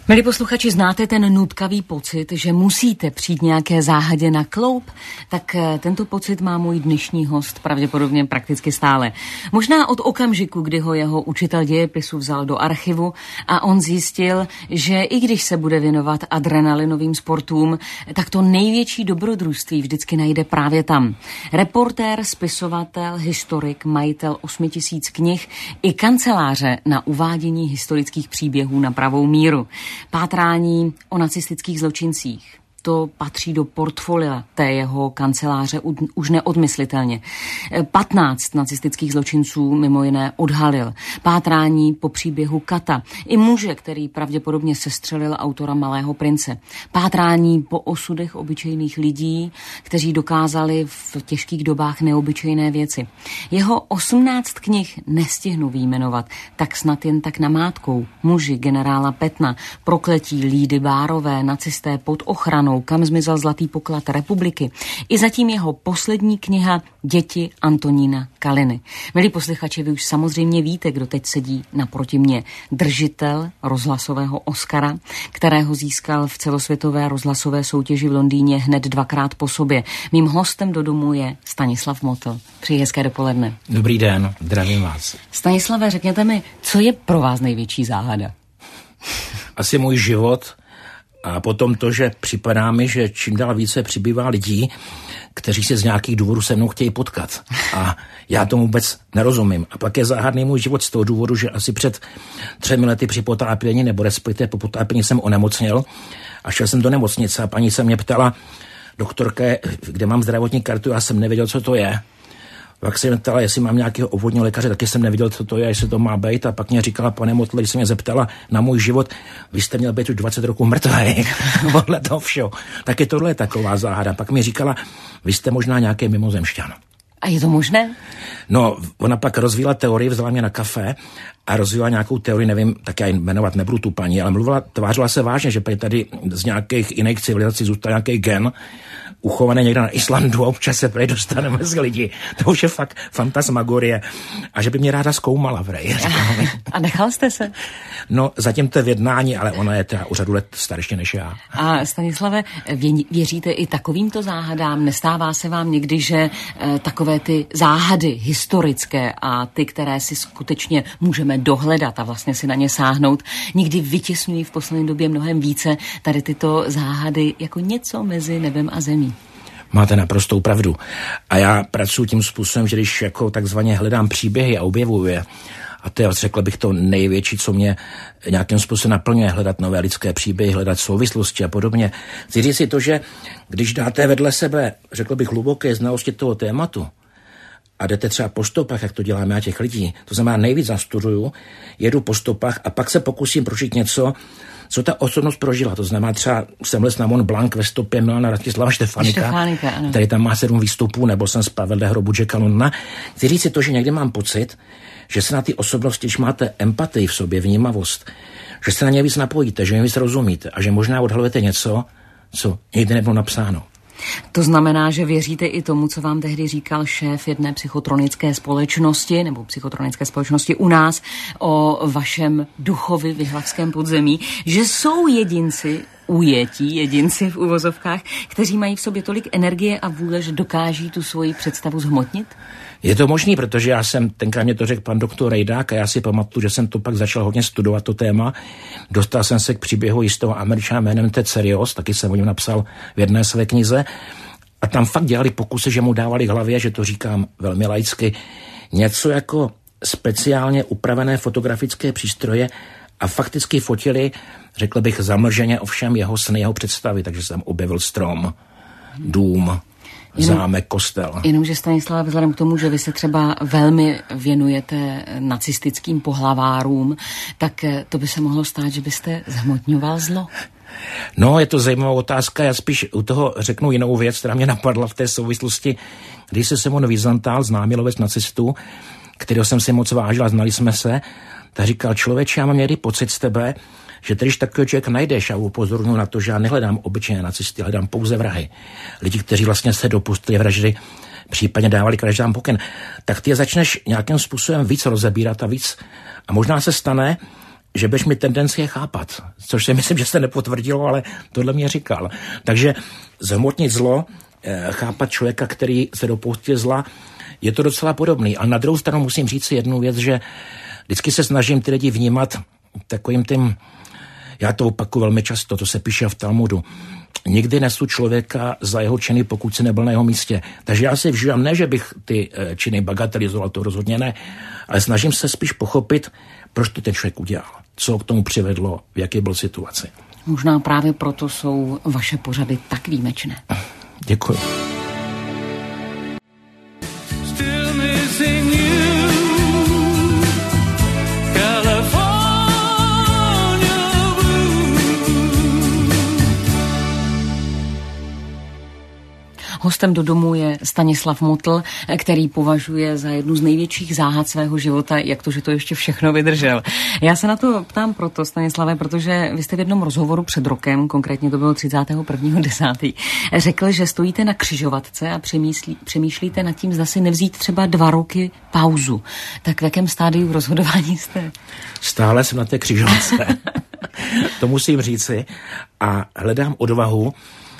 Milí posluchači, znáte ten nutkavý pocit, že musíte přijít nějaké záhadě na kloub? Tak tento pocit má můj dnešní host pravděpodobně prakticky stále. Možná od okamžiku, kdy ho jeho učitel dějepisu vzal do archivu a on zjistil, že i když se bude věnovat adrenalinovým sportům, tak to největší dobrodružství vždycky najde právě tam. Reportér, spisovatel, historik, majitel 8000 knih i kanceláře na uvádění historických příběhů na pravou míru. Pátrání o nacistických zločincích. To patří do portfolia té jeho kanceláře už neodmyslitelně. 15 nacistických zločinců mimo jiné odhalil. Pátrání po příběhu Kata. I muže, který pravděpodobně sestřelil autora Malého prince. Pátrání po osudech obyčejných lidí, kteří dokázali v těžkých dobách neobyčejné věci. Jeho 18 knih nestihnu vyjmenovat, tak snad jen tak namátkou. Muži generála Petna, prokletí Lídy Bárové, nacisté pod ochranou, kam zmizel zlatý poklad republiky. I zatím jeho poslední kniha Děti Antonína Kaliny. Milí posluchači, vy už samozřejmě víte, kdo teď sedí naproti mně. Držitel rozhlasového Oscara, kterého získal v celosvětové rozhlasové soutěži v Londýně hned 2krát po sobě. Mým hostem do domu je Stanislav Motl. Přeji hezké dopoledne. Dobrý den, zdravím vás. Stanislave, řekněte mi, co je pro vás největší záhada? Asi můj život. A potom to, že připadá mi, že čím dál více přibývá lidí, kteří se z nějakých důvodů se mnou chtějí potkat. A já tomu vůbec nerozumím. A pak je záhadný můj život z toho důvodu, že asi před 3 lety při potápění, nebo respektive po potápění jsem onemocněl a šel jsem do nemocnice a paní se mě ptala, doktorka, kde mám zdravotní kartu, já jsem nevěděl, co to je. Pak se mě ptala, jestli mám nějakého obvodního lékaře, taky jsem nevěděl, co to je, jestli to má být. A pak mě říkala, pane Motl, když se mě zeptala na můj život, vy jste měl být už 20 roků mrtvý, podle toho všeho. Taky tohle je taková záhada. Pak mi říkala, vy jste možná nějaký mimozemšťan. A je to možné? No, ona pak rozvíjela teorii, vzala mě na kafe a rozvíjela nějakou teorii, nevím, tak já jmenovat nebudu tu paní, ale tvářila se vážně, že tady z nějakých jiných civilizací zůstal nějaký gen, uchované někde na Islandu a občas se prej dostane mezi lidi. To už je fakt fantasmagorie. A že by mě ráda zkoumala, prej. A nechal jste se? No, zatím to je v jednání, ale ona je teda o řadu let starší než já. A Stanislave, věříte i takovýmto záhadám? Nestává se vám někdy, že takové ty záhady historické a ty, které si skutečně můžeme dohledat a vlastně si na ně sáhnout, někdy vytěsňují v poslední době mnohem více tady tyto záhady jako něco mezi nebem a zemí? Máte naprostou pravdu. A já pracuji tím způsobem, že když jako takzvaně hledám příběhy a objevuju je, a to je, řekl bych, to největší, co mě nějakým způsobem naplňuje, hledat nové lidské příběhy, hledat souvislosti a podobně. Chci říct si to, že když dáte vedle sebe, řekl bych, hluboké znalosti toho tématu a jdete třeba po stopách, jak to děláme já těch lidí, to znamená nejvíc zastuduju, jedu po stopách a pak se pokusím prožít něco, co ta osobnost prožila. To znamená třeba jsem les na Mont Blanc ve stopě Milana Ratislava Štefánika, který tam má 7 výstupů, nebo jsem spal vedle hrobu Jacka Londona. Chci říct si to, že někdy mám pocit, že se na ty osobnosti, když máte empatii v sobě, vnímavost, že se na ně víc napojíte, že jim víc rozumíte a že možná odhalujete něco, co nikdy nebylo napsáno. To znamená, že věříte i tomu, co vám tehdy říkal šéf jedné psychotronické společnosti, nebo psychotronické společnosti u nás, o vašem duchovi v Jihlavském podzemí, že jsou ujetí jedinci v uvozovkách, kteří mají v sobě tolik energie a vůle, že dokáží tu svoji představu zhmotnit? Je to možný, protože já jsem, tenkrát mě to řekl pan doktor Rejdák a já si pamatuju, že jsem to pak začal hodně studovat to téma. Dostal jsem se k příběhu jistého Američana jménem Ted Serios, taky jsem o něm napsal v jedné své knize. A tam fakt dělali pokusy, že mu dávali k hlavě, že to říkám velmi laicky, něco jako speciálně upravené fotografické přístroje a fakticky fotili, řekl bych, zamlženě ovšem jeho sny, jeho představy, takže jsem objevil strom, dům, zámek, kostel. Jenomže Stanislav, vzhledem k tomu, že vy se třeba velmi věnujete nacistickým pohlavárům, tak to by se mohlo stát, že byste zhmotňoval zlo. No, je to zajímavá otázka, já spíš u toho řeknu jinou věc, která mě napadla v té souvislosti, když se Simon Wiesenthal, známý lovec nacistů, kterého jsem si moc vážil a znali jsme se, tak říkal, člověče, já mám někdy pocit z tebe, že když takový člověk najdeš a upozorňuji na to, že já nehledám obyčejné nacisty, hledám pouze vrahy. Lidi, kteří vlastně se dopustili vraždy, případně dávali k vraždám pokyn, tak ty je začneš nějakým způsobem víc rozebírat a víc. A možná se stane, že budeš mi tendenci je chápat, což si myslím, že se nepotvrdilo, ale tohle mě říkal. Takže zhmotnit zlo, chápat člověka, který se dopustil zla, je to docela podobný. A na druhou stranu musím říct si jednu věc, že vždycky se snažím ty lidi vnímat takovým tím, já to opakuju velmi často, to se píše v Talmudu, nikdy nesu člověka za jeho činy, pokud se nebyl na jeho místě. Takže já si vžívám, ne, že bych ty činy bagatelizoval, to rozhodně ne, ale snažím se spíš pochopit, proč to ten člověk udělal, co k tomu přivedlo, v jaké byl situaci. Možná právě proto jsou vaše pořady tak výjimečné. Děkuji. Hostem do domu je Stanislav Motl, který považuje za jednu z největších záhad svého života, jak to, že to ještě všechno vydržel. Já se na to ptám proto, Stanislave, protože vy jste v jednom rozhovoru před rokem, konkrétně to bylo 31.10., řekl, že stojíte na křižovatce a přemýšlíte nad tím, zda si nevzít třeba 2 roky pauzu. Tak v jakém stádiu rozhodování jste? Stále jsem na té křižovatce. To musím říci. A hledám odvahu,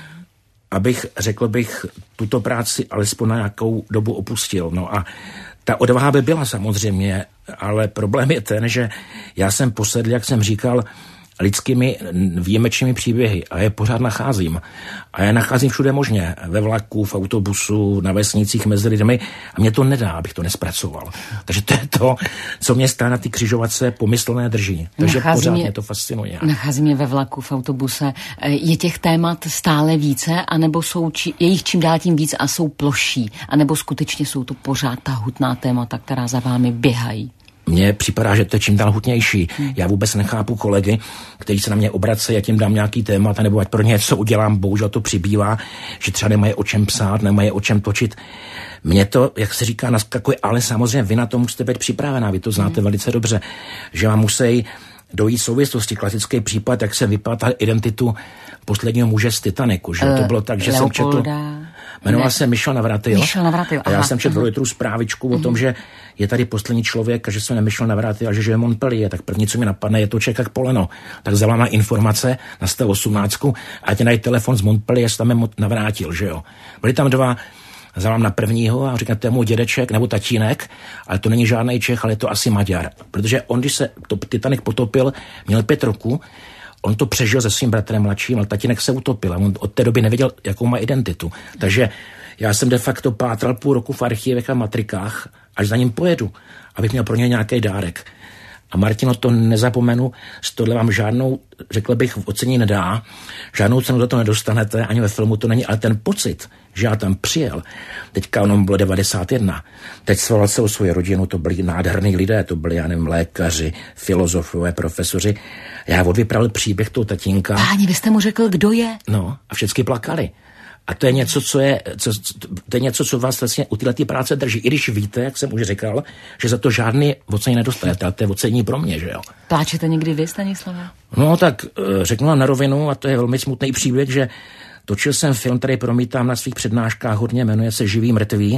abych, řekl bych, tuto práci alespoň na nějakou dobu opustil. No a ta odvaha by byla samozřejmě, ale problém je ten, že já jsem posedl, jak jsem říkal, lidskými výjimečnými příběhy a je pořád nacházím. A já nacházím všude možně. Ve vlaku, v autobusu, na vesnicích mezi lidmi a mě to nedá, abych to nespracoval. Takže to je to, co mě stále na ty křižovatce pomyslné drží. Takže pořád mě to fascinuje. Nachází mě ve vlaku, v autobuse. Je těch témat stále více, anebo je jich čím dál tím víc a jsou ploší, anebo skutečně jsou to pořád ta hutná témata, která za vámi běhají? Mně připadá, že to je čím dál hutnější. Já vůbec nechápu kolegy, kteří se na mě obracejí, ať jim dám nějaký témat, nebo ať pro ně něco udělám, bohužel to přibývá, že třeba nemají o čem psát, nemají o čem točit. Mně to, jak se říká, naskakuje, ale samozřejmě vy na to musíte být připravená, vy to znáte velice dobře, že vám musí dojít souvislosti. Klasický případ, jak se vypátá identitu posledního muže z Titaniku, že to bylo tak, že jsem četl... Jmenoval se Michel Navratil. A já jsem četl litru zprávičku o tom, že je tady poslední člověk a že se Michel Navratil a že žije Montpellier. Tak první, co mi napadne, je to člověk jak poleno. Tak zavolám informace na 118 a tě najít telefon z Montpellier, se tam navrátil, že jo. Byli tam 2, zavolám na prvního a říkám, to je můj dědeček nebo tatínek, ale to není žádný Čech, ale je to asi Maďar. Protože on, když se Titanic potopil, měl 5 roků, on to přežil se svým bratrem mladším, ale tatínek se utopil a on od té doby nevěděl, jakou má identitu. Takže já jsem de facto pátral půl roku v archivech a matrikách, až za ním pojedu, abych měl pro něj nějaký dárek. A Martino, to nezapomenu, z tohle vám žádnou, řekl bych, ocení nedá, žádnou cenu za to nedostanete, ani ve filmu to není, ale ten pocit, že já tam přijel, teďka ono bylo 91, teď svolal se o svoji rodinu, to byli nádherní lidé, to byli, já nevím, lékaři, filozofové, profesoři. Já odvyprávěl příběh toho tatínka. Páni, vy jste mu řekl, kdo je? No, a všichni plakali. A to je něco, to je něco, co vás vlastně u této práce drží. I když víte, jak jsem už říkal, že za to žádný ocení nedostanete, ale to je ocení pro mě, že jo. Pláčete někdy vy, Stanislave? No tak řeknu vám na rovinu, a to je velmi smutný příběh, že točil jsem film, který promítám na svých přednáškách hodně, jmenuje se Živý mrtvý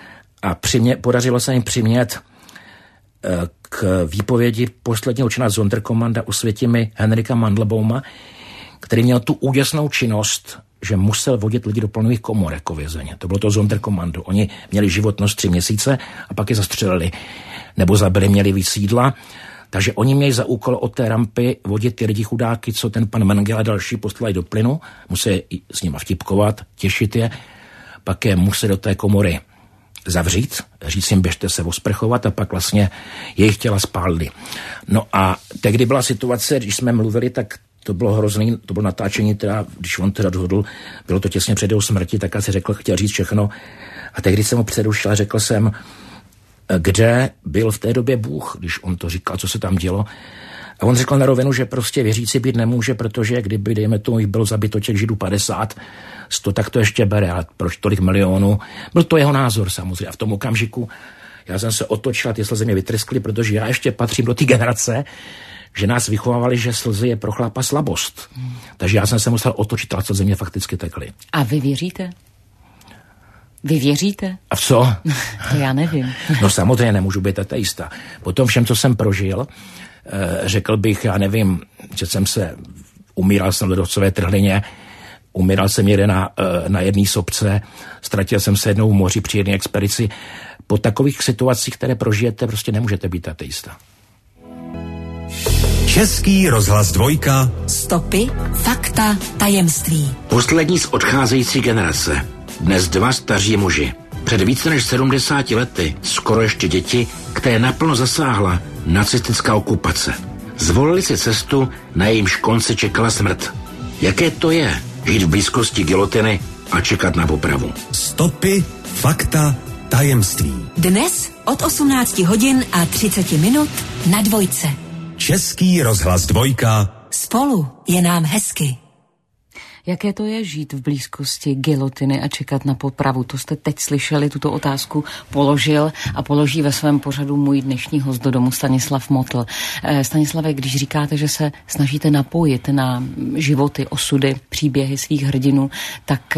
a podařilo se jim přimět k výpovědi posledního člena Sonderkommanda Osvětimi Henrika Mandelbauma, který měl tu úděsnou činnost, že musel vodit lidi do plynových komor jako vězeně. To bylo to Sonderkommando. Oni měli životnost 3 měsíce a pak je zastřelili. Nebo zabili, měli víc jídla. Takže oni měli za úkol od té rampy vodit ty lidi chudáky, co ten pan Mengele a další poslali do plynu. Museli s nima vtipkovat, těšit je. Pak je museli do té komory zavřít, říct jim, běžte se osprchovat a pak vlastně jejich těla spálili. No a tehdy byla situace, když jsme mluvili, tak to bylo hrozný, to bylo natáčení, teda, když on teda dohodl, bylo to těsně před jeho smrti, tak asi řekl, chtěl říct všechno. A tehdy jsem ho přerušil a řekl jsem, kde byl v té době Bůh, když on to říkal, co se tam dělo. A on řekl na rovinu, že prostě věřící být nemůže, protože kdyby, dejme tomu, bylo zabito těch Židů 50, 100, tak to ještě bere, ale proč tolik milionů? Byl to jeho názor samozřejmě. A v tom okamžiku já jsem se otočil a ty slzy mě vytryskly, protože já ještě patřím do té generace, že nás vychovávali, že slzy je pro chlapa slabost. Takže já jsem se musel otočit a slzy mě fakticky tekly. A vy věříte? Vy věříte? A v co? To já nevím. No samozřejmě nemůžu být ateista. Po tom všem, co jsem prožil, řekl bych, já nevím, že umíral jsem v ledovcové trhlině, umíral jsem někde na jedné sopce, ztratil jsem se jednou v moři při jedné expedici. Po takových situacích, které prožijete, prostě nemůžete být ateista. Český rozhlas 2. Stopy, fakta, tajemství. Poslední z odcházející generace. Dnes 2 staří muži. Před více než 70 lety, skoro ještě děti, které naplno zasáhla nacistická okupace. Zvolili si cestu, na jejímž konci čekala smrt. Jaké to je žít v blízkosti gilotiny a čekat na popravu? Stopy, fakta, tajemství. Dnes od 18 hodin a 30 minut na 2. Český rozhlas 2. Spolu je nám hezky. Jaké to je žít v blízkosti gilotiny a čekat na popravu? To jste teď slyšeli, tuto otázku položil a položí ve svém pořadu můj dnešní host do domu Stanislav Motl. Stanislave, když říkáte, že se snažíte napojit na životy, osudy, příběhy svých hrdinů, tak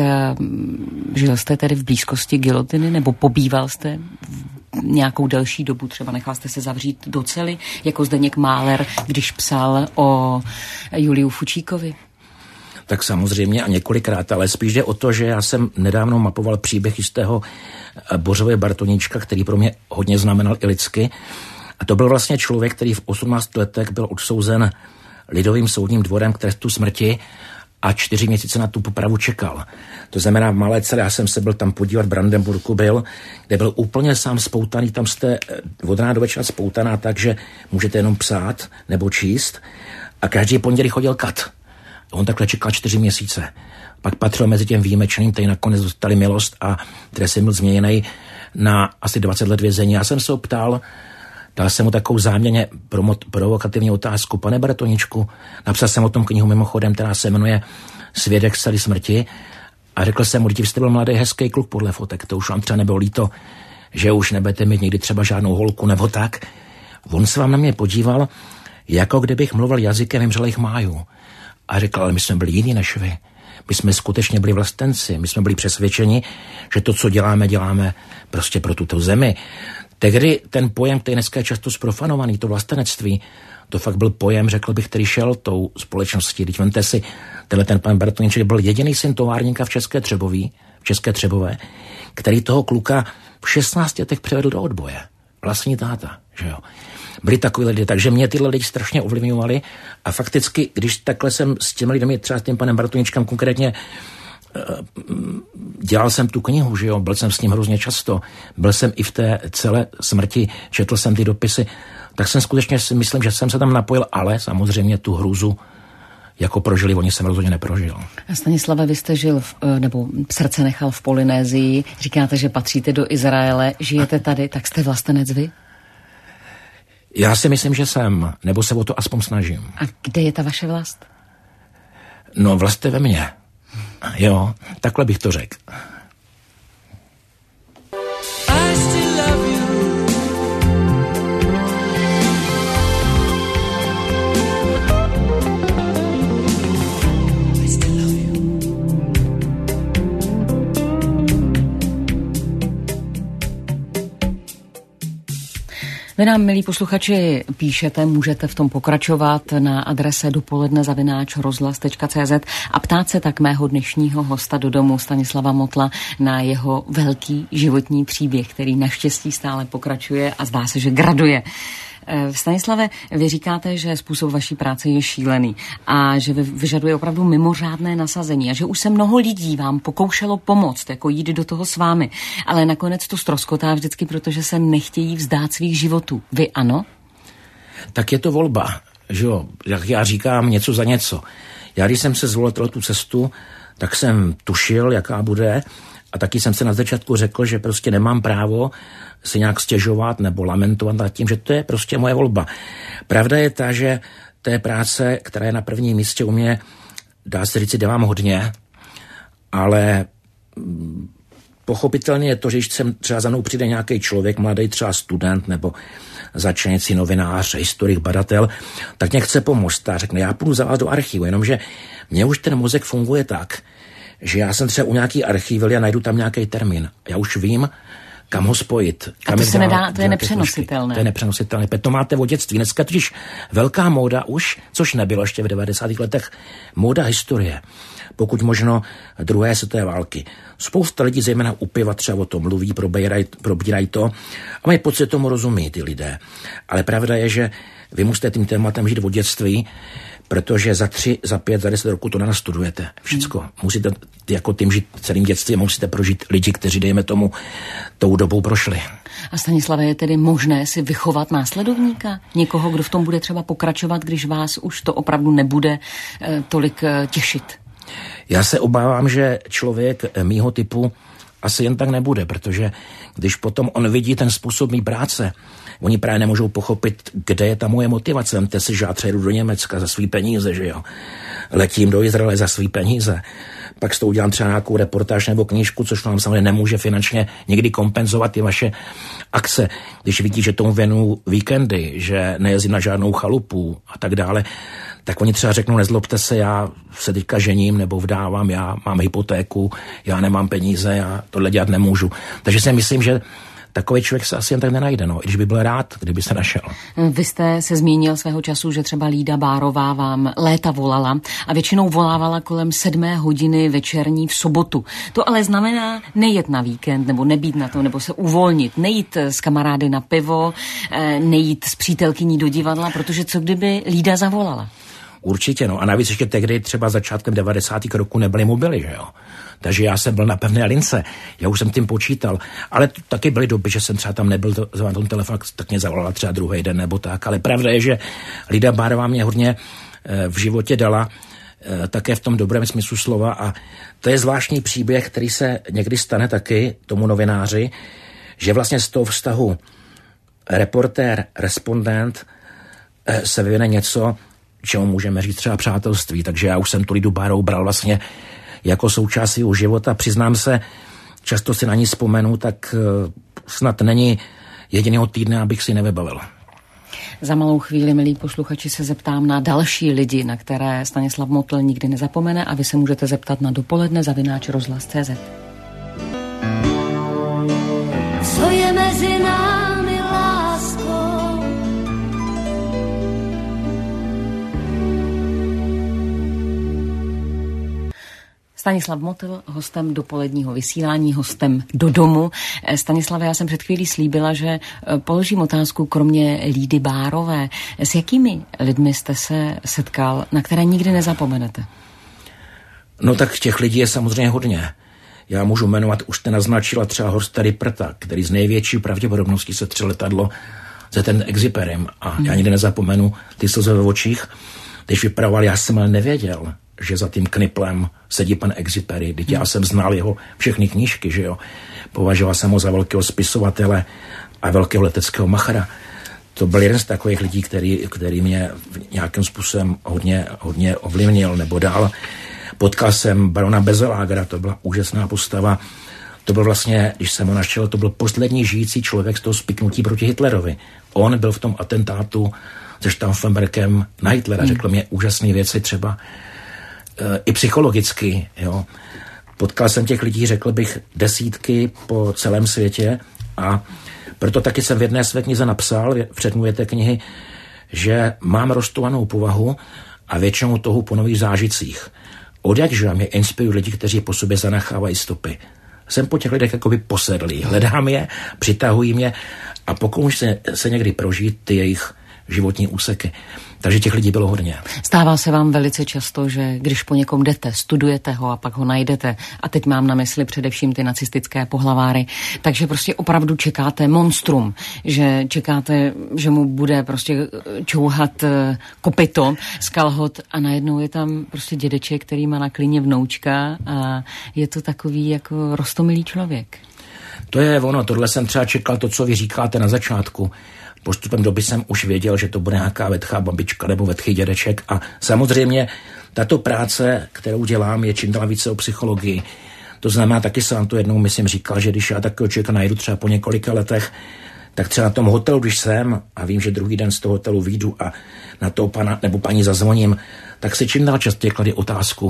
žil jste tedy v blízkosti gilotiny nebo pobýval jste nějakou delší dobu, třeba nechal jste se zavřít do cely, jako Zdeněk Máler, když psal o Juliu Fučíkovi? Tak samozřejmě a několikrát, ale spíš jde o to, že já jsem nedávno mapoval příběh jistého Bořové Bartoníčka, který pro mě hodně znamenal i lidsky. A to byl vlastně člověk, který v 18 letech byl odsouzen lidovým soudním dvorem k trestu smrti a 4 měsíce na tu popravu čekal. To znamená v malé celé, já jsem se byl tam podívat, v Brandenburgu kde byl úplně sám spoutaný, tam jste od rána do večera spoutaná, takže můžete jenom psát nebo číst a každý pondělí chodil kat. On takhle čekal 4 měsíce. Pak patřil mezi těm výjimečným, který nakonec dostali milost a trest byl změněný na asi 20 let vězení. Já jsem se ho ptal, dal jsem mu takovou záměrně provokativní otázku. Pane Bartoníčku, napsal jsem o tom knihu mimochodem, která se jmenuje Svědek z cely smrti a řekl jsem mu, vy jste byl mladý, hezký kluk podle fotek, to už vám třeba nebylo líto, že už nebudete mít nikdy třeba žádnou holku nebo tak. On se vám na mě podíval, jako kdybych mluvil jazykem vymřelých májů. A řekl, ale my jsme byli jiní než vy. My jsme skutečně byli vlastenci. My jsme byli přesvědčeni, že to, co děláme prostě pro tuto zemi. Tehdy ten pojem, který dneska je často zprofanovaný, to vlastenectví, to fakt byl pojem, řekl bych, který šel tou společností. Teď vemte si, ten pan Bartoníček byl jediný syn továrníka v České Třebové, který toho kluka v 16 letech přivedl do odboje. Vlastní táta, že jo. Byli takový lidi, takže mě tyhle lidi strašně ovlivňovali a fakticky, když takhle jsem s těmi lidmi, třeba s tím panem Bartoníčkem konkrétně dělal jsem tu knihu, že jo, byl jsem s ním hrozně často, byl jsem i v té celé smrti, četl jsem ty dopisy, tak jsem skutečně si myslím, že jsem se tam napojil, ale samozřejmě tu hrůzu jako prožili, oni jsem rozhodně neprožil. Stanislave, vy jste žil, nebo srdce nechal v Polynésii, říkáte, že patříte do Izraele, žijete tady, tak jste vlastenec vy? Já si myslím, že jsem, nebo se o to aspoň snažím. A kde je ta vaše vlast? No, vlast je ve mně. Jo, takhle bych to řekl. Vy nám, milí posluchači, píšete, můžete v tom pokračovat na adrese dopoledne@rozhlas.cz a ptát se tak mého dnešního hosta do domu Stanislava Motla na jeho velký životní příběh, který naštěstí stále pokračuje a zdá se, že graduje. Stanislave, vy říkáte, že způsob vaší práce je šílený a že vyžaduje opravdu mimořádné nasazení a že už se mnoho lidí vám pokoušelo pomoct, jako jít do toho s vámi, ale nakonec to ztroskotá vždycky, protože se nechtějí vzdát svých životů. Vy ano? Tak je to volba, že jo, jak já říkám, něco za něco. Já když jsem se zvolil tu cestu, tak jsem tušil, jaká bude a taky jsem se na začátku řekl, že prostě nemám právo se nějak stěžovat nebo lamentovat nad tím, že to je prostě moje volba. Pravda je ta, že té práce, která je na prvním místě u mě, dá se říct, dělám hodně, ale pochopitelně je to, že když třeba za mnou přijde nějaký člověk, mladý třeba student nebo začínající novinář, historik, badatel, tak mě chce pomoct a řekne, já půjdu za vás do archivu, jenomže mně už ten mozek funguje tak, že já jsem třeba u nějaký archívy a najdu tam nějaký termín. Já už vím, kam ho spojit. A to se nedá, to je nepřenositelné. To je nepřenositelné. To máte od dětství. Dneska totiž velká móda už, což nebylo ještě v 90. letech, móda historie. Pokud možno druhé světové války. Spousta lidí, zejména u piva, třeba o tom mluví, probírají to a mají pocit, tomu rozumí ty lidé. Ale pravda je, že vy musíte tím tématem žít od dětství, protože za 3, za 5, za 10 roku to nenastudujete. Všecko. Musíte jako tím žít celým dětstvím, musíte prožít lidi, kteří, dejme tomu, tou dobou prošli. A Stanislave, je tedy možné si vychovat následovníka? Někoho, kdo v tom bude třeba pokračovat, když vás už to opravdu nebude tolik těšit? Já se obávám, že člověk mýho typu asi jen tak nebude, protože když potom on vidí ten způsob mý práce, oni právě nemůžou pochopit, kde je ta moje motivace. Vemte si, že já třeba jdu do Německa za svý peníze, že jo. Letím do Izraele za svý peníze. Pak s tou udělám třeba nějakou reportáž nebo knížku, což vám samozřejmě nemůže finančně někdy kompenzovat ty vaše akce. Když vidí, že tomu věnu víkendy, že nejezdím na žádnou chalupu a tak dále, tak oni třeba řeknou, nezlobte se, já se teďka žením nebo vdávám, já mám hypotéku, já nemám peníze, já tohle dělat nemůžu. Takže si myslím, že takový člověk se asi jen tak nenajde, no, i když by byl rád, kdyby se našel. Vy jste se zmínil svého času, že třeba Lída Bárová vám léta volala a většinou volávala kolem 7 hodiny večerní v sobotu. To ale znamená nejet na víkend, nebo nebýt na to, nebo se uvolnit, nejít s kamarády na pivo, nejít s přítelkyní do divadla, protože co kdyby Lída zavolala? Určitě, no. A navíc ještě tehdy třeba začátkem 90. roku nebyly mobily, že jo. Takže já jsem byl na pevné lince, já už jsem tím počítal, ale taky byly doby, že jsem třeba tam nebyl na tom telefonu, tak mě zavolala třeba druhý den nebo tak, ale pravda je, že Lída Bárová mě hodně v životě dala, také v tom dobrém smyslu slova a to je zvláštní příběh, který se někdy stane taky tomu novináři, že vlastně z toho vztahu reportér, respondent se vyvine něco, čemu můžeme říct třeba přátelství, takže já už jsem tu Lídu Bárovou bral vlastně jako součást svého života. Přiznám se, často si na ní vzpomenu, tak snad není jediného týdne, abych si nevybavil. Za malou chvíli, milí posluchači, se zeptám na další lidi, na které Stanislav Motl nikdy nezapomene a vy se můžete zeptat na dopoledne@rozhlas.cz. Co je mezi námi, lásko? Stanislav Motl, hostem dopoledního vysílání, hostem do domu. Stanislave, já jsem před chvílí slíbila, že položím otázku kromě Lídy Bárové. S jakými lidmi jste se setkal, na které nikdy nezapomenete? No tak těch lidí je samozřejmě hodně. Já můžu jmenovat, už jste naznačila třeba Horsta Ripperta, který z největší pravděpodobností se třel letadlo za ten Exuperym. A já nikdy nezapomenu ty slzy v očích, když vypravoval, já jsem ale nevěděl, že za tím kniplem sedí pan Exupery. Teď já jsem znal jeho všechny knížky, že jo. Považoval jsem ho za velkého spisovatele a velkého leteckého machra. To byl jeden z takových lidí, který mě nějakým způsobem hodně ovlivnil nebo dál. Potkal jsem barona Bezelágera, to byla úžasná postava. To byl vlastně, když jsem ho našel, to byl poslední žijící člověk z toho spiknutí proti Hitlerovi. On byl v tom atentátu se Stauffenbergem na Hitlera. Řekl mě úžasné věci třeba i psychologicky, jo. Potkal jsem těch lidí, řekl bych, desítky po celém světě a proto taky jsem v jedné své knize napsal, v předmluvě té knihy, že mám roztovanou povahu a většinou toho po nových zážitcích. Odjakživa mě inspirují lidi, kteří po sobě zanechávají stopy. Jsem po těch lidech jakoby posedlý, hledám je, přitahují mě a pokouším se někdy prožít ty jejich životní úseky. Takže těch lidí bylo hodně. Stává se vám velice často, že když po někom jdete, studujete ho a pak ho najdete, a teď mám na mysli především ty nacistické pohlaváry, takže prostě opravdu čekáte monstrum, že čekáte, že mu bude prostě čouhat kopyto z kalhot a najednou je tam prostě dědeček, který má na klíně vnoučka a je to takový jako roztomilý člověk. To je ono, tohle jsem třeba čekal to, co vy říkáte na začátku. Postupem doby jsem už věděl, že to bude nějaká vetchá babička nebo vetchý dědeček a samozřejmě tato práce, kterou dělám, je čím dál více o psychologii. To znamená, taky jsem vám to jednou, myslím, říkal, že když já takového člověka najdu třeba po několika letech, tak třeba na tom hotelu, když jsem a vím, že druhý den z toho hotelu vyjdu a na toho pana nebo paní zazvoním, tak si čím dál častěji klade otázku,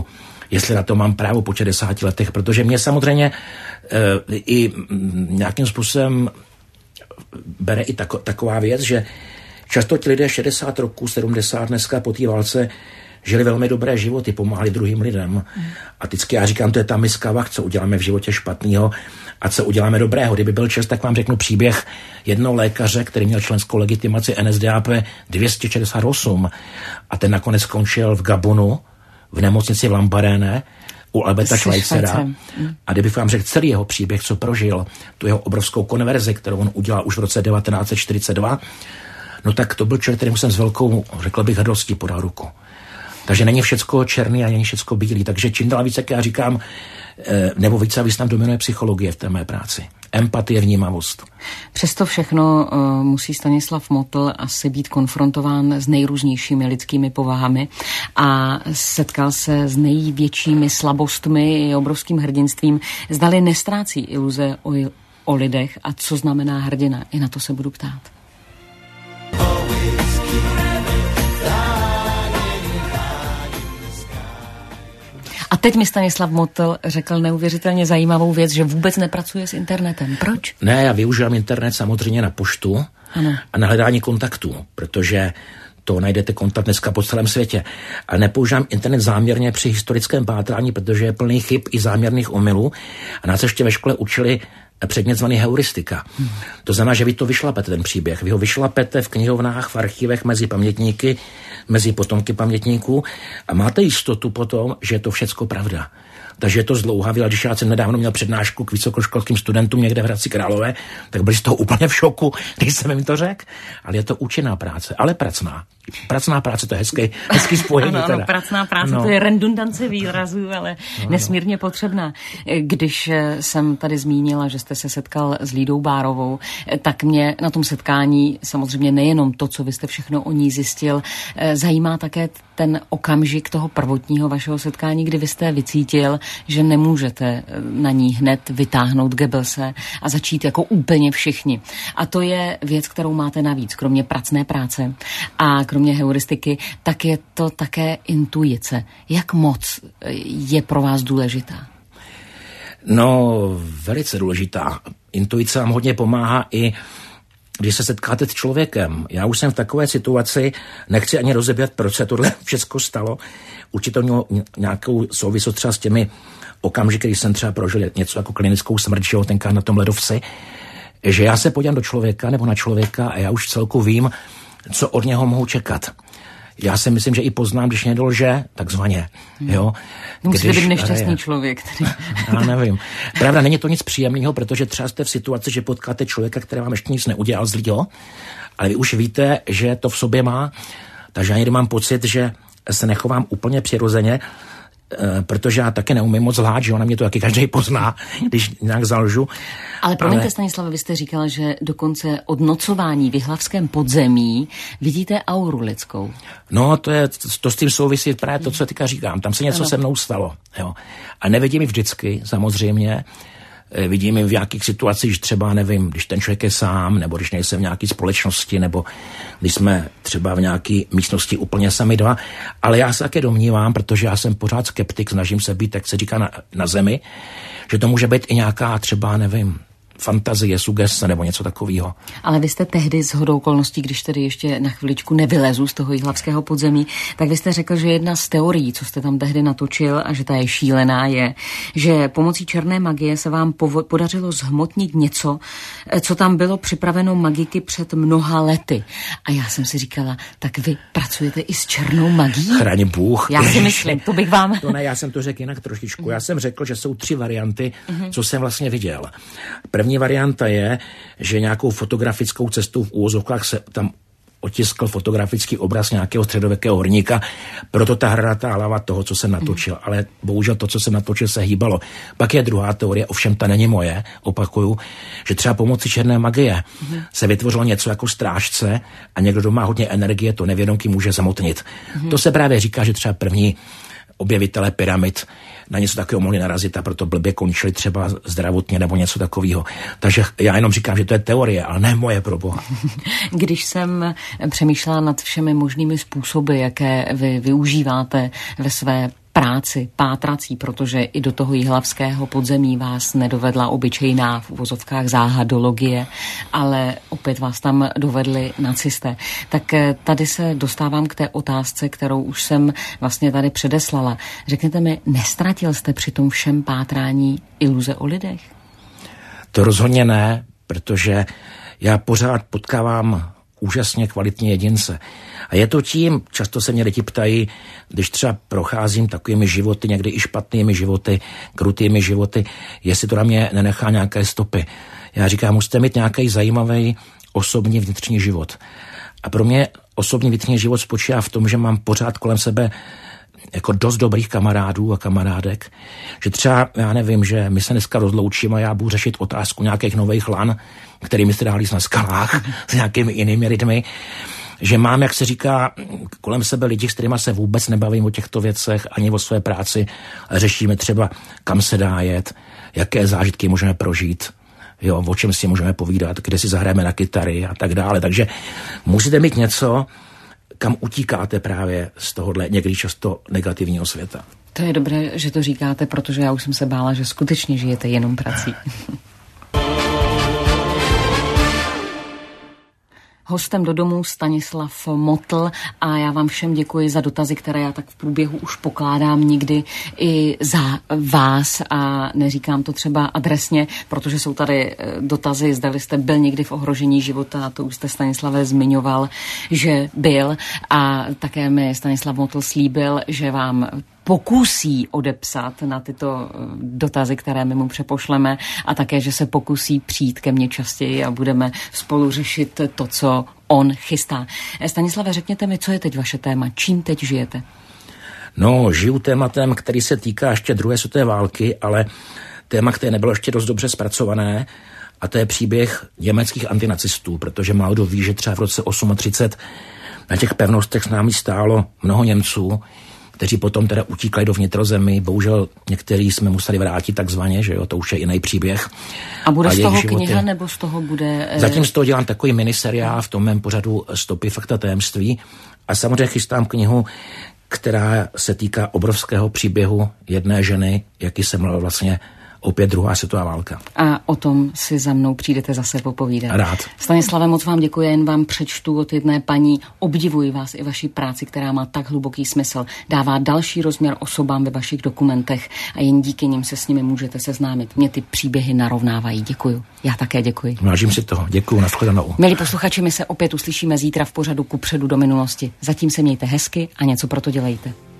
jestli na to mám právo po 60 letech, protože mě samozřejmě i nějakým způsobem bere i taková věc, že často ti lidé 60 roků, 70 dneska po té válce žili velmi dobré životy, pomáhali druhým lidem. A vždycky já říkám, to je ta miska vah, co uděláme v životě špatného a co uděláme dobrého. Kdyby byl čas, tak vám řeknu příběh jednoho lékaře, který měl členskou legitimaci NSDAP 268 a ten nakonec skončil v Gabonu, v nemocnici v Lambaréne, u Alberta Schweitzera. A kdybych vám řekl celý jeho příběh, co prožil, tu jeho obrovskou konverzi, kterou on udělal už v roce 1942, no tak to byl člověk, kterým jsem s velkou, řekl bych, hrdostí podal ruku. Takže není všecko černý a není všecko bílý. Takže čím dál víc, jak já říkám, nebo víc a víc nám dominuje psychologie v té mé práci. Empatie, vnímavost. Přesto všechno musí Stanislav Motl asi být konfrontován s nejrůznějšími lidskými povahami a setkal se s největšími slabostmi i obrovským hrdinstvím. Zdali nestrácí iluze o lidech a co znamená hrdina. I na to se budu ptát. A teď mi Stanislav Motl řekl neuvěřitelně zajímavou věc, že vůbec nepracuje s internetem. Proč? Ne, já využívám internet samozřejmě na poštu a na hledání kontaktů, protože to najdete kontakt dneska po celém světě. Ale nepoužívám internet záměrně při historickém pátrání, protože je plný chyb i záměrných omylů. A nás ještě ve škole učili předmět zvaný heuristika. To znamená, že vy to vyšlapete, ten příběh. Vy ho vyšlapete v knihovnách, v archivech, mezi pamětníky, mezi potomky pamětníků a máte jistotu potom, že je to všecko pravda. Takže je to zdlouhavý, ale když já jsem nedávno měl přednášku k vysokoškolským studentům někde v Hradci Králové, tak byli z toho úplně v šoku, když jsem jim to řekl. Ale je to účinná práce, ale pracná. Pracná práce, to je hezký spojení. Ano, pracná práce, to je redundance výrazů, ale nesmírně potřebná. Když jsem tady zmínila, že jste se setkal s Lídou Bárovou, tak mě na tom setkání samozřejmě nejenom to, co vy jste všechno o ní zjistil, zajímá také ten okamžik toho prvotního vašeho setkání, kdy vy jste vycítil, že nemůžete na ní hned vytáhnout Goebbelse a začít jako úplně všichni. A to je věc, kterou máte navíc, kromě pracné práce a kromě heuristiky, tak je to také intuice. Jak moc je pro vás důležitá? No, velice důležitá. Intuice vám hodně pomáhá i když se setkáte s člověkem. Já už jsem v takové situaci, nechci ani rozebět, proč se tohle všechno stalo. Určitě to mělo nějakou souvislost třeba s těmi okamžiky, když jsem třeba prožil něco jako klinickou smrt, že jo, tenkrát na tom ledovci, že já se podívám do člověka nebo na člověka a já už celku vím, co od něho mohu čekat. Já si myslím, že i poznám, když někdo lže, takzvaně. Jo? Musíte být nešťastný člověk. Já nevím. Pravda, není to nic příjemného, protože třeba jste v situaci, že potkáte člověka, který vám ještě nic neudělal zlýho, ale vy už víte, že to v sobě má, takže já někdy mám pocit, že se nechovám úplně přirozeně, protože já taky neumím moc lhát, že ona mě to taky každý pozná, když nějak zalžu. Ale promiňte, Stanislave, vy jste říkal, že dokonce od nocování v Jihlavském podzemí vidíte auru lidskou. No, to s tím souvisí právě to, co teďka říkám. Tam se něco se mnou stalo. Jo. A nevidím ji vždycky, samozřejmě. Vidím ji v nějakých situacích, třeba nevím, když ten člověk je sám, nebo když nejsem v nějaké společnosti, nebo když jsme třeba v nějaké místnosti úplně sami dva. Ale já se také domnívám, protože já jsem pořád skeptik, snažím se být, jak se říká, na zemi, že to může být i nějaká třeba, nevím, fantazie, sugestce nebo něco takového. Ale vy jste tehdy shodou okolností, když tedy ještě na chviličku nevylezu z toho jihlavského podzemí, tak vy jste řekl, že jedna z teorií, co jste tam tehdy natočil a že ta je šílená, je, že pomocí černé magie se vám podařilo zhmotnit něco, co tam bylo připraveno magiky před mnoha lety. A já jsem si říkala, tak vy pracujete i s černou magií? Chraň Bůh. Já si myslím, to bych vám... To ne, já jsem to řekl jinak trošičku. Já jsem řekl, že jsou 3 varianty, co jsem vlastně viděl. První varianta je, že nějakou fotografickou cestou v úvozovkách se tam otiskl fotografický obraz nějakého středověkého horníka, proto ta hranatá hlava toho, co jsem natočil. Ale bohužel to, co jsem natočil, se hýbalo. Pak je druhá teorie, ovšem ta není moje, opakuju, že třeba pomocí černé magie se vytvořilo něco jako strážce a někdo, kdo má hodně energie, to nevědomky může zamotnit. To se právě říká, že třeba první objevitelé pyramid na něco takového mohli narazit a proto blbě končili třeba zdravotně nebo něco takového. Takže já jenom říkám, že to je teorie, ale ne moje, proboha. Když jsem přemýšlela nad všemi možnými způsoby, jaké vy využíváte ve své práci pátrací, protože i do toho jihlavského podzemí vás nedovedla obyčejná v uvozovkách záhadologie, ale opět vás tam dovedli nacisté. Tak tady se dostávám k té otázce, kterou už jsem vlastně tady předeslala. Řekněte mi, nestratil jste při tom všem pátrání iluze o lidech? To rozhodně ne, protože já pořád potkávám úžasně kvalitní jedince. A je to tím, často se mě lidi ptají, když třeba procházím takovými životy, někdy i špatnými životy, krutými životy, jestli to na mě nenechá nějaké stopy. Já říkám, musíte mít nějaký zajímavý osobní vnitřní život. A pro mě osobní vnitřní život spočívá v tom, že mám pořád kolem sebe jako dost dobrých kamarádů a kamarádek, že třeba, já nevím, že my se dneska rozloučíme a já budu řešit otázku nějakých nových lan, kterými jste dali na skalách s nějakými jinými lidmi, že mám, jak se říká, kolem sebe lidi, s kterými se vůbec nebavím o těchto věcech, ani o své práci, ale řešíme třeba, kam se dá jet, jaké zážitky můžeme prožít, jo, o čem si můžeme povídat, kde si zahrajeme na kytary a tak dále. Takže musíte mít něco, kam utíkáte právě z tohohle někdy často negativního světa. To je dobré, že to říkáte, protože já už jsem se bála, že skutečně žijete jenom prací. Hostem do domu Stanislav Motl a já vám všem děkuji za dotazy, které já tak v průběhu už pokládám někdy i za vás a neříkám to třeba adresně, protože jsou tady dotazy, zdali jste byl někdy v ohrožení života a to už jste, Stanislave, zmiňoval, že byl a také mi Stanislav Motl slíbil, že vám pokusí odepsat na tyto dotazy, které my mu přepošleme a také, že se pokusí přijít ke mně častěji a budeme spolu řešit to, co on chystá. Stanislave, řekněte mi, co je teď vaše téma? Čím teď žijete? No, žiju tématem, který se týká ještě druhé světové války, ale téma, které nebylo ještě dost dobře zpracované, a to je příběh německých antinacistů, protože málo kdo ví, že třeba v roce 38 na těch pevnostech s námi stálo mnoho Němců, kteří potom teda utíkali do vnitrozemí. Bohužel některý jsme museli vrátit takzvaně, že jo, to už je jiný příběh. A bude z toho kniha, nebo z toho bude... Zatím z toho dělám takový miniseriál v tom mém pořadu Stopy, fakta, tajemství. A samozřejmě chystám knihu, která se týká obrovského příběhu jedné ženy, jaký se jmenoval vlastně opět druhá světová válka. A o tom si za mnou přijdete zase popovídat. Rád. Stanislave, moc vám děkuji, jen vám přečtu od jedné paní. Obdivuji vás i vaši práci, která má tak hluboký smysl. Dává další rozměr osobám ve vašich dokumentech a jen díky nim se s nimi můžete seznámit. Mě ty příběhy narovnávají. Děkuju. Já také děkuji. Vážím si toho. Děkuju, nashledanou. Milí posluchači, my se opět uslyšíme zítra v pořadu Kupředu do minulosti. Zatím se mějte hezky a něco pro to dělejte.